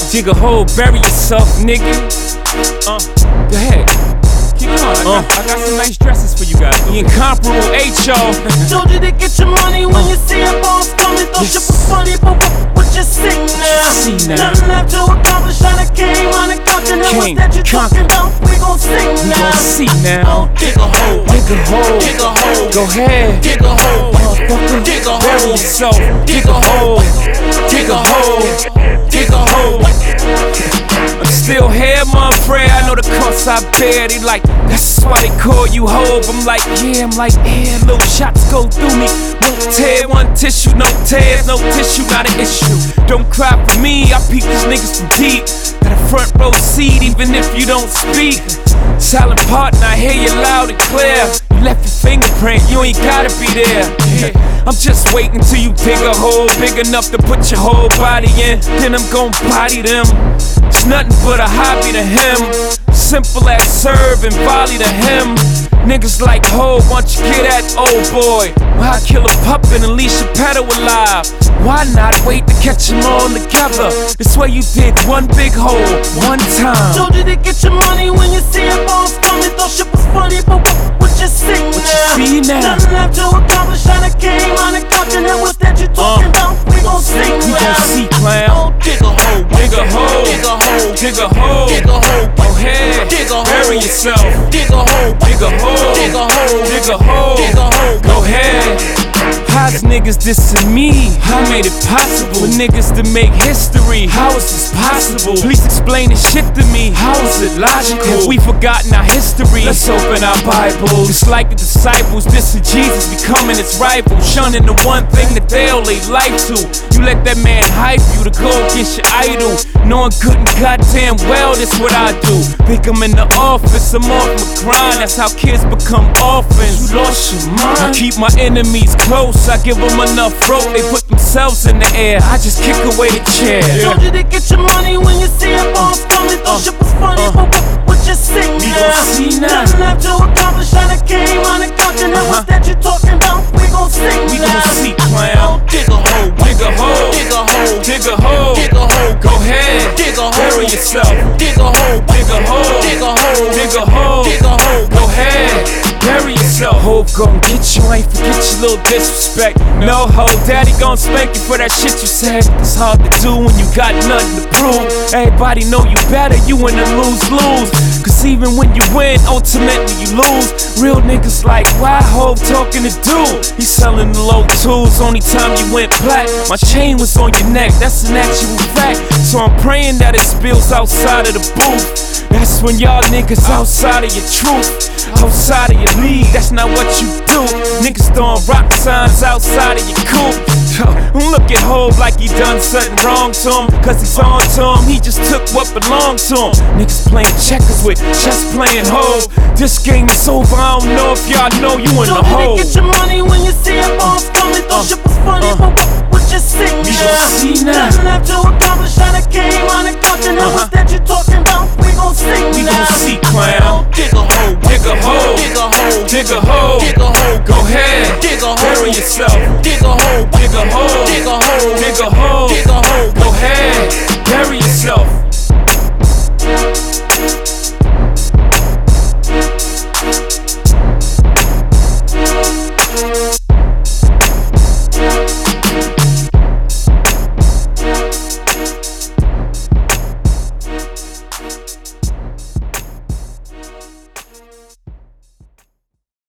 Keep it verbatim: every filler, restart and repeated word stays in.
Dig a hole, bury yourself, nigga. Uh, go ahead. Keep going. I got, uh. I got some nice dresses for you guys. The incomparable H O. Told you to get your money when uh. you see a boss coming. Thought you was funny, but what, what you see now? See now. Nothing left to accomplish. I done came on the country. Now what's that you talking about? We gon' sing we now. We gon' see now. Oh, dig a hole. Dig a hole. Dig a hole. Go ahead. Dig a hole. Motherfucker. Dig a hole. Bury yourself. Dig a hole. Dig a hole. Dig a hole. I'm still here, Manfred. I know the cost I bear. They like, that's why they call you Hope. I'm like, yeah, I'm like, yeah, little shots go through me. No tear, one tissue, no tears, no tissue, not an issue. Don't cry for me, I peep these niggas from deep. Got a front row seat, even if you don't speak. Silent partner, I hear you loud and clear. You left your fingerprint, you ain't gotta be there. Yeah. I'm just waiting till you dig a hole big enough to put your whole body in. Then I'm gon' body them. It's nothing but a hobby to him. Simple as serve and volley to him. Niggas like ho, why don't you get that old boy? Why kill a pup and Alicia Petto alive? Why not wait to catch them all together? This way you did one big hole, one time. Told you to get your money when you see a boss coming. Thought shit was funny, but what, what you see what now? You see now? Nothing left to accomplish. I done came on the country. Now what's that you talking uh, about? We gon' sing we now. gon' see, clown. Oh, dig a hole. Dig a hole. Dig a hole. Dig a hole. Dig a hole. Go ahead. Dig a hole. Bury yourself. Dig a hole. Dig a hole. Dig a hole. Dig a hole. Dig a hole. Go ahead. How's niggas dissing me? I made it possible for niggas to make history. How is this possible? Please explain this shit to me. How is it logical? Have we forgotten our history? Let's open our Bibles. It's like the disciples dissing Jesus, becoming his rival, shunning the one thing that they all they like to. You let that man hype you to go against your idol, knowing good and goddamn well that's what I do. Think I'm in the office, I'm off my grind. That's how kids become orphans. You lost your mind. I keep my enemies close. I give them enough rope, they put themselves in the air. I just kick away the chair. Yeah. Told you to get your money when you see a boss coming. Thought uh, shit was funny, uh, but what, what you see we now? Gon' see now. Nothing left to accomplish. I done came on the country. Now uh-huh. what's that you talking about? We gon' sing we now. We gon' see, clown. Oh, dig a hole. Dig a hole. Dig a hole. Dig a hole. Dig a hole. Go ahead. Dig a hole. Bury yourself. Dig a hole. Dig a hole. Dig a hole. Dig a hole. Dig a hole. Go ahead. Bury yourself. Hope gon' get you, ain't forget your little disrespect. No ho, daddy gon' spank you for that shit you said. It's hard to do when you got nothing to prove. Everybody know you better, you in the lose-lose. Cause even when you win, ultimately you lose. Real niggas like, why Hope talking to dude? He selling the low tools, only time you went black. My chain was on your neck, that's an actual fact. So I'm praying that it spills outside of the booth. That's when y'all niggas outside of your truth, outside of your league, that's not what you do. Niggas throwing rock signs outside of your coop. Don't look at Hope like he done something wrong to him, cause he's on to him, he just took what belonged to him. Niggas playing checkers with chess playing Hope. This game is over, I don't know if y'all know you in the hole. Told you to get your money when you see a boss coming. Thought shit was funny, but what, what you see now? We gon' see now. Nothing left to accomplish. I done came on the country. Now what's that you talking about? We gon' sing We now. gon' see, clown. Dig a hole. Dig a hole. Dig a hole. Dig a hole. Dig a hole. Go ahead. Dig a hole. Bury yourself. Dig a hole. Dig a hole. Dig a hole. Dig a hole. Dig a hole. Go ahead. Bury yourself.